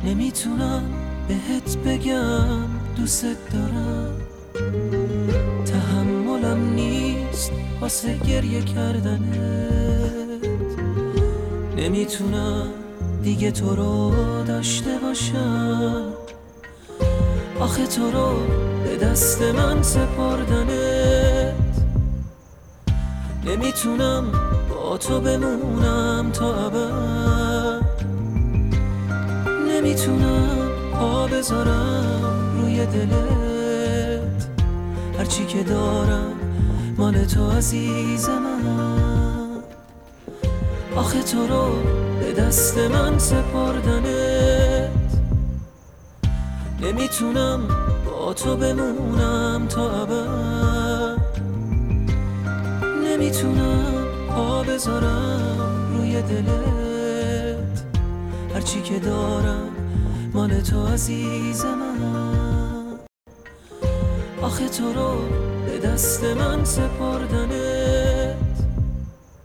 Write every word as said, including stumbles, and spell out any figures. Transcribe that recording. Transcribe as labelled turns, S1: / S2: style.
S1: نمیتونم بهت بگم دوست دارم، تحملم نیست واسه گریه کردنت. نمیتونم دیگه تو رو داشته باشم، آخه تو رو به دست من سپردنت. نمیتونم با تو بمونم تا ابد، نمیتونم پا بذارم روی دلت. هرچی که دارم مال تو عزیز من، آخه تو رو به دست من سپردنت. نمیتونم با تو بمونم تا ابد، نمیتونم پا بذارم روی دلت. هرچی که دارم مال تو عزیز من، آخه تو رو به دست من سپردم.